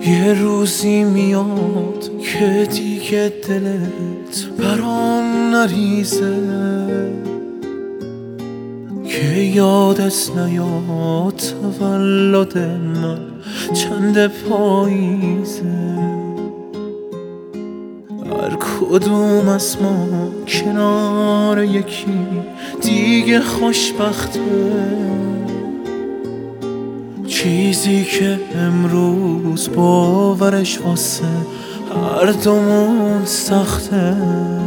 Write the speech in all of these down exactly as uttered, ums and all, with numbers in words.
یه روزی میاد که دیگه دلت برام نریزه، که یادت نیاد تولد من چند پاییزه. هر کدوم از ما کنار یکی دیگه خوشبخته، چیزی که امروز باورش واسه هر دومون سخته.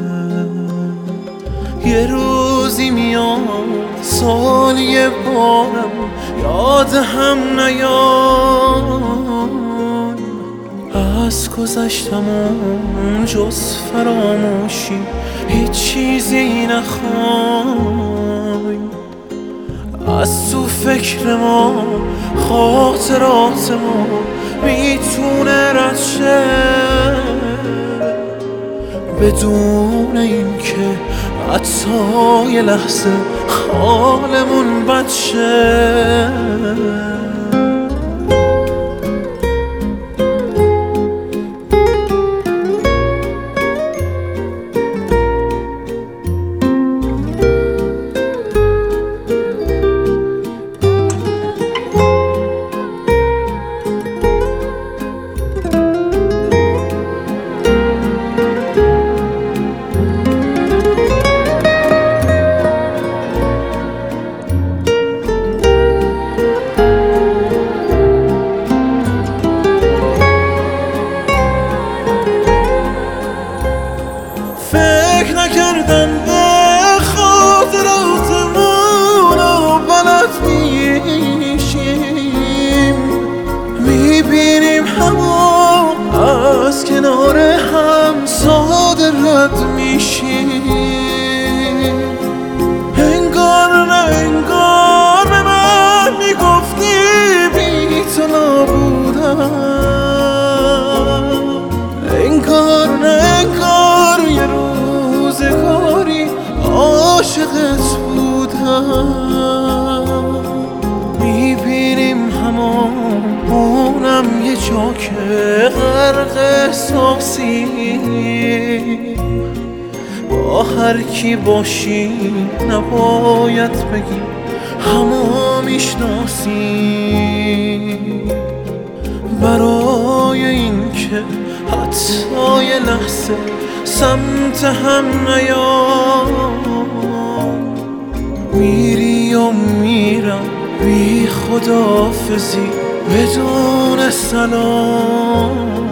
یه روزی میاد سال یه بارم یاد هم نیاد، از گذشتمون جز فراموشی هیچ چیزی نخوای. از تو فکر ما خاطرات ما میتونه رد شه، بدون اینکه حتی یه لحظه حالمون بد شه. فکر نکردم به خاطراتمون رو بلد میشیم، میبینیم همه از کنار هم ساده رد میشیم. انگار نه انگار به من میگفتی بی تو نبودم، انگار نه انگار یه روزگاری عاشقت بودم. میبینیم هممونم یه جا که غرق احساسی، با هر کی باشی نباید بگی همو میشناسی، برای این که حتی یه لحظه سمت هم نیاد. میری و میرم بی خداحافظی بدون سلام.